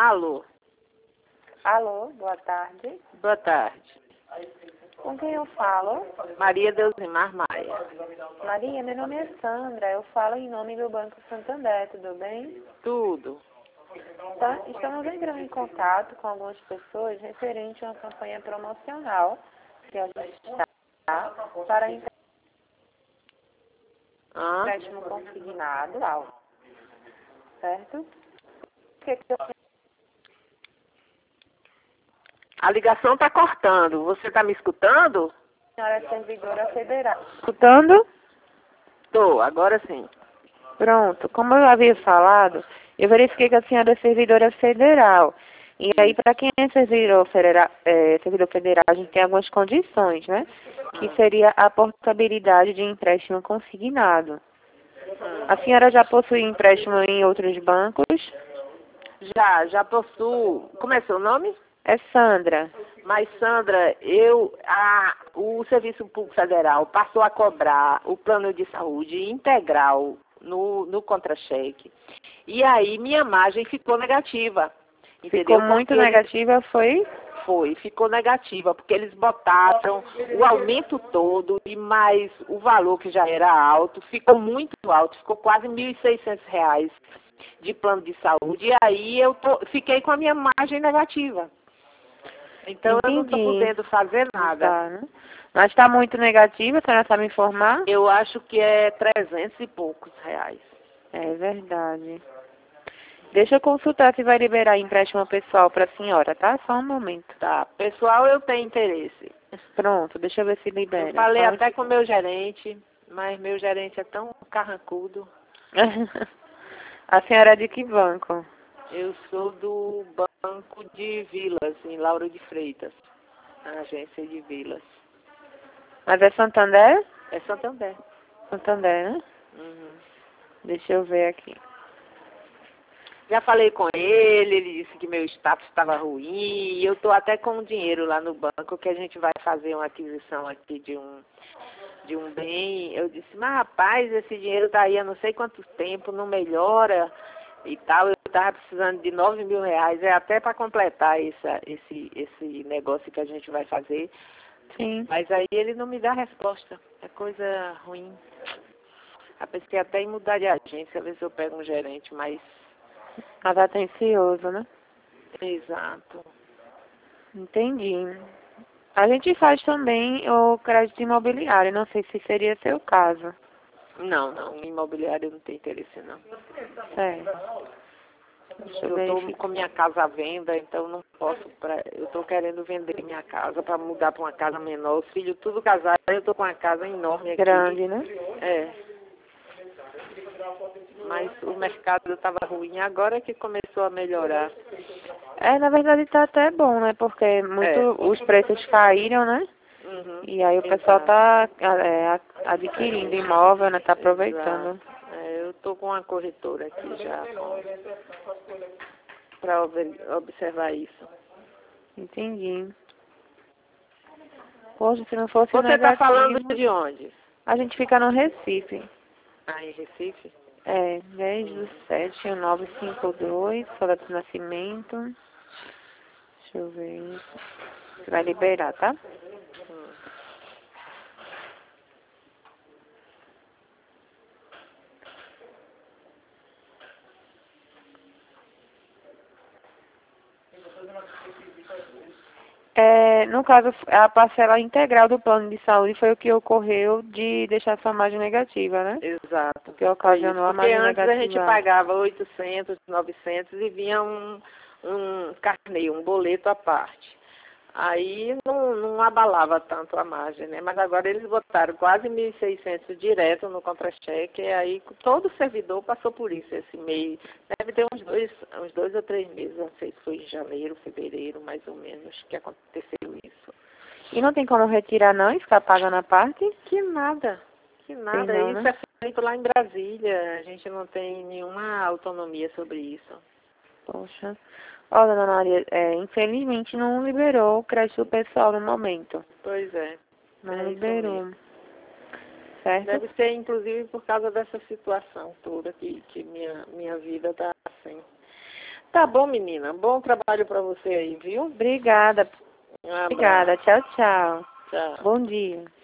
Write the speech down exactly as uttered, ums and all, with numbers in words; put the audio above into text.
Alô. Alô, boa tarde. Boa tarde. Com quem eu falo? Maria Deusimar Maia. Maria, meu nome é Sandra. Eu falo em nome do Banco Santander, tudo bem? Tudo. Tá, estamos entrando em contato com algumas pessoas referente a uma campanha promocional que a gente está para Hã? empréstimo consignado, certo? O que que eu A ligação está cortando. Você está me escutando? a senhora é servidora federal? Escutando? Tô, agora sim. Pronto. Como eu havia falado, eu verifiquei que a senhora é servidora federal. E aí, para quem é servidor federal, é, servidor federal, a gente tem algumas condições, né? Que seria a portabilidade de empréstimo consignado. A senhora já possui empréstimo em outros bancos? Já, já possuo. Como é seu nome? É Sandra. Mas, Sandra, eu, a, o Serviço Público Federal passou a cobrar o plano de saúde integral no, no contra-cheque. E aí minha margem ficou negativa. Entendeu? Ficou muito Porque eles- negativa, foi? Foi, ficou negativa, porque eles botaram o aumento todo e mais o valor que já era alto, ficou muito alto, ficou quase mil e seiscentos reais de plano de saúde. E aí eu tô, fiquei com a minha margem negativa. Então eu não estou Entendi. podendo fazer nada. Tá, né? Mas está muito negativa, a senhora sabe me informar? Eu acho que é trezentos e poucos reais. É verdade. Deixa eu consultar se vai liberar empréstimo pessoal para a senhora, tá? Só um momento. Tá, pessoal, eu tenho interesse. Pronto, deixa eu ver se libera. Eu falei Só um até com o meu gerente, mas meu gerente é tão carrancudo. A senhora é de que banco? Eu sou do Banco de Vilas, em Lauro de Freitas, a agência de Vilas. Mas é Santander? É Santander. Santander, né? Uhum. Deixa eu ver aqui. Já falei com ele, ele disse que meu status estava ruim, e eu estou até com dinheiro lá no banco, que a gente vai fazer uma aquisição aqui de um, de um bem. Eu disse, mas rapaz, esse dinheiro está aí há não sei quanto tempo, não melhora e tal. Eu estava precisando de nove mil reais, é até para completar essa, esse, esse negócio que a gente vai fazer. Sim. Mas aí ele não me dá resposta, é coisa ruim. Eu pensei até em mudar de agência, ver se eu pego um gerente, mas... Mas atencioso, né? Exato. Entendi. A gente faz também o crédito imobiliário, não sei se seria seu caso. Não, não, imobiliário não tem interesse não. Certo. Deixa eu Eu estou verificar. com minha casa à venda, então não posso, pra, eu estou querendo vender minha casa para mudar para uma casa menor. Os filhos tudo casados, eu estou com uma casa enorme aqui. Grande, né? É. Mas o mercado estava ruim, agora que começou a melhorar. É, na verdade tá até bom, né? Porque muito, É. os preços caíram, né? Uhum. E aí o pessoal Exato. tá é, adquirindo imóvel, né? Tá aproveitando. Exato. É, eu estou com uma corretora aqui já para observar isso. Entendi. Poxa, se não fosse Você está negativo, falando de onde? a gente fica no Recife. Ah, em Recife? É, dez do sete, nove cinco dois, folha de nascimento. Deixa eu ver. Você vai liberar, tá? Hum. É, no caso, a parcela integral do plano de saúde foi o que ocorreu de deixar sua margem negativa, né? Exato. Que ocasionou a Porque margem antes a gente negativa. pagava oitocentos, novecentos e vinha um, um carnê, um boleto à parte. Aí não, não abalava tanto a margem, né? Mas agora eles botaram quase mil e seiscentos direto no contra-cheque, e aí todo servidor passou por isso esse mês. Deve ter uns dois, uns dois ou três meses, não sei se foi em janeiro, fevereiro, mais ou menos, que aconteceu isso. E não tem como retirar não e ficar pagando a parte? Que nada, que nada. Não, Isso né? é feito lá em Brasília, a gente não tem nenhuma autonomia sobre isso. Poxa. Ó, dona Maria, é, infelizmente não liberou o crédito pessoal no momento. Pois é. Não É isso liberou. mesmo. Certo? Deve ser, inclusive, por causa dessa situação toda que, que minha, minha vida está assim. Tá bom, menina. Bom trabalho para você aí, viu? Obrigada. Um abraço. Obrigada. Tchau, tchau. Tchau. Bom dia.